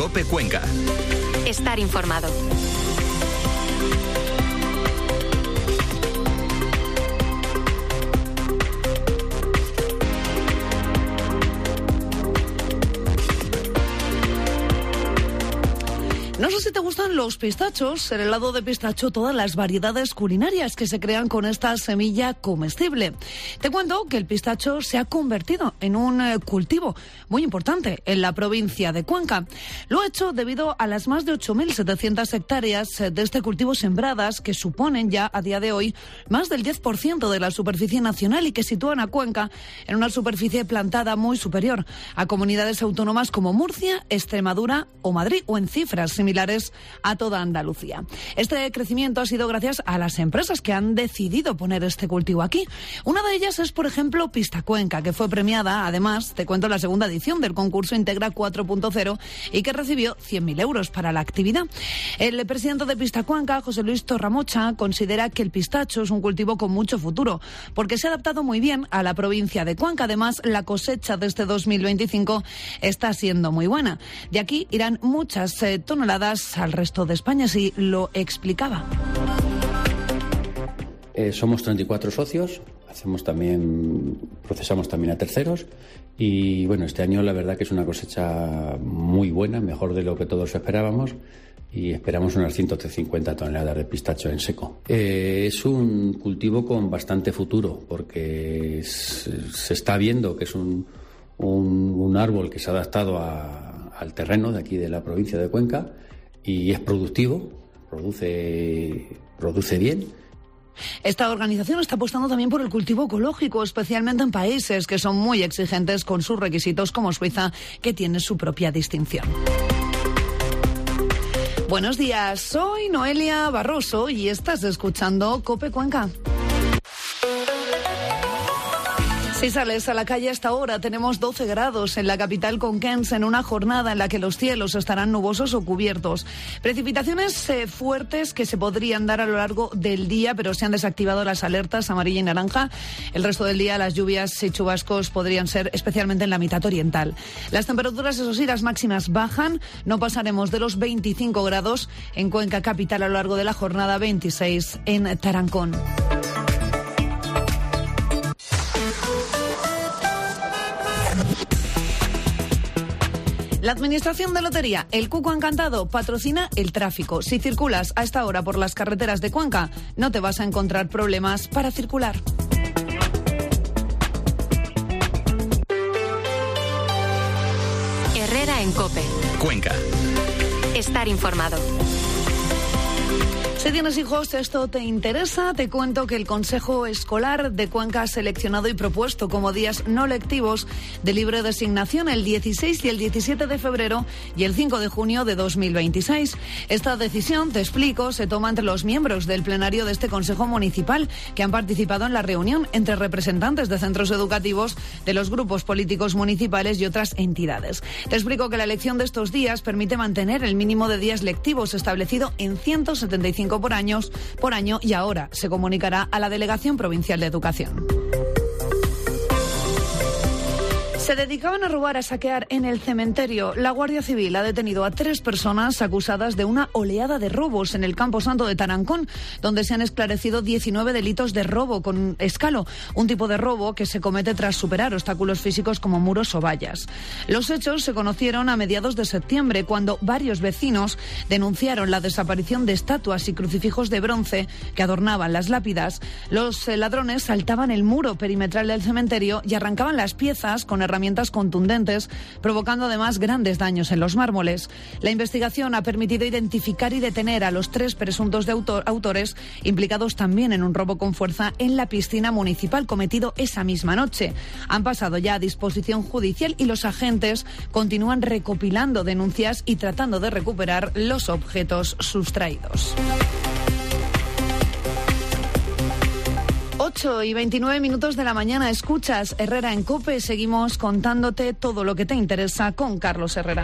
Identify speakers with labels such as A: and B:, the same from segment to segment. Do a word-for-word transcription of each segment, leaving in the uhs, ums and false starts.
A: COPE Cuenca.
B: Estar informado.
C: No sé si te gustan los pistachos, el helado de pistacho, todas las variedades culinarias que se crean con esta semilla comestible. Te cuento que el pistacho se ha convertido en un eh, cultivo muy importante en la provincia de Cuenca. Lo ha hecho debido a las más de ocho mil setecientas hectáreas de este cultivo sembradas, que suponen ya a día de hoy más del diez por ciento de la superficie nacional y que sitúan a Cuenca en una superficie plantada muy superior a comunidades autónomas como Murcia, Extremadura o Madrid, o en cifras similares a toda Andalucía. Este crecimiento ha sido gracias a las empresas que han decidido poner este cultivo aquí. Una de ellas es, por ejemplo, Pistacuenca, que fue premiada, además, te cuento, la segunda edición del concurso Integra cuatro punto cero y que recibió cien mil euros para la actividad. El presidente de Pistacuenca, José Luis Torramocha, considera que el pistacho es un cultivo con mucho futuro, porque se ha adaptado muy bien a la provincia de Cuenca. Además, la cosecha de este dos mil veinticinco está siendo muy buena. De aquí irán muchas eh, toneladas al resto de España, si lo explicaba.
D: Eh, somos treinta y cuatro socios, hacemos también, procesamos también a terceros y bueno, este año la verdad que es una cosecha muy buena, mejor de lo que todos esperábamos, y esperamos unas ciento cincuenta toneladas de pistacho en seco. Eh, es un cultivo con bastante futuro porque es, se está viendo que es un, un, un árbol que se ha adaptado a, al terreno de aquí de la provincia de Cuenca y es productivo, produce, produce bien.
C: Esta organización está apostando también por el cultivo ecológico, especialmente en países que son muy exigentes con sus requisitos, como Suiza, que tiene su propia distinción. Buenos días, soy Noelia Barroso y estás escuchando COPE Cuenca. Si sales a la calle a esta hora, tenemos doce grados en la capital conquense, en una jornada en la que los cielos estarán nubosos o cubiertos. Precipitaciones eh, fuertes que se podrían dar a lo largo del día, pero se han desactivado las alertas amarilla y naranja. El resto del día las lluvias y chubascos podrían ser especialmente en la mitad oriental. Las temperaturas, eso sí, las máximas bajan. No pasaremos de los veinticinco grados en Cuenca capital a lo largo de la jornada, veintiséis en Tarancón. La Administración de Lotería, el Cuco Encantado, patrocina el tráfico. Si circulas a esta hora por las carreteras de Cuenca, no te vas a encontrar problemas para circular.
B: Herrera en COPE.
A: Cuenca.
B: Estar informado.
C: Si tienes hijos, esto te interesa, te cuento que el Consejo Escolar de Cuenca ha seleccionado y propuesto como días no lectivos de libre designación el dieciséis y el diecisiete de febrero y el cinco de junio de dos mil veintiséis. Esta decisión, te explico, se toma entre los miembros del plenario de este Consejo Municipal que han participado en la reunión entre representantes de centros educativos, de los grupos políticos municipales y otras entidades. Te explico que la elección de estos días permite mantener el mínimo de días lectivos establecido en ciento setenta y cinco por años por año y ahora se comunicará a la Delegación Provincial de Educación. Se dedicaban a robar, a saquear en el cementerio. La Guardia Civil ha detenido a tres personas acusadas de una oleada de robos en el Campo Santo de Tarancón, donde se han esclarecido diecinueve delitos de robo con escalo, un tipo de robo que se comete tras superar obstáculos físicos como muros o vallas. Los hechos se conocieron a mediados de septiembre, cuando varios vecinos denunciaron la desaparición de estatuas y crucifijos de bronce que adornaban las lápidas. Los ladrones saltaban el muro perimetral del cementerio y arrancaban las piezas con herramientas contundentes, provocando además grandes daños en los mármoles. La investigación ha permitido identificar y detener a los tres presuntos de autor, autores implicados también en un robo con fuerza en la piscina municipal cometido esa misma noche. Han pasado ya a disposición judicial y los agentes continúan recopilando denuncias y tratando de recuperar los objetos sustraídos. ocho y veintinueve minutos de la mañana, escuchas Herrera en COPE. Seguimos contándote todo lo que te interesa con Carlos Herrera.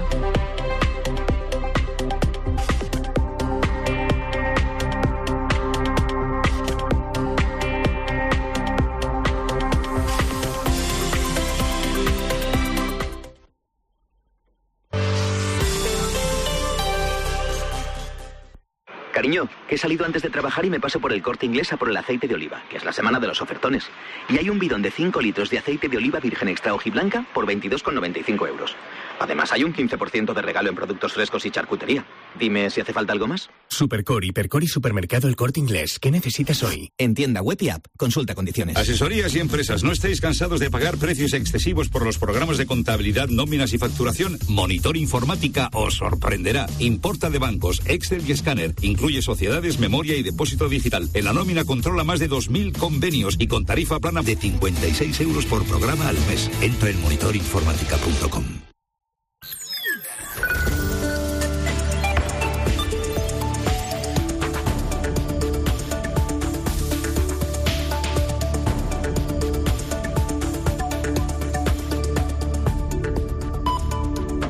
A: Cariño, que he salido antes de trabajar y me paso por el Corte Inglés a por el aceite de oliva, que es la semana de los ofertones. Y hay un bidón de cinco litros de aceite de oliva virgen extra hojiblanca por veintidós con noventa y cinco euros. Además, hay un quince por ciento de regalo en productos frescos y charcutería. Dime si hace falta algo más.
E: Supercore, Hipercor y Supermercado El Corte Inglés. ¿Qué necesitas hoy?
F: En tienda web y app. Consulta condiciones.
G: Asesorías y empresas. ¿No estáis cansados de pagar precios excesivos por los programas de contabilidad, nóminas y facturación? Monitor Informática os sorprenderá. Importa de bancos, Excel y escáner. Incluye sociedades, memoria y depósito digital. En la nómina controla más de dos mil convenios y con tarifa plana de cincuenta y seis euros por programa al mes. Entra en monitor informática punto com.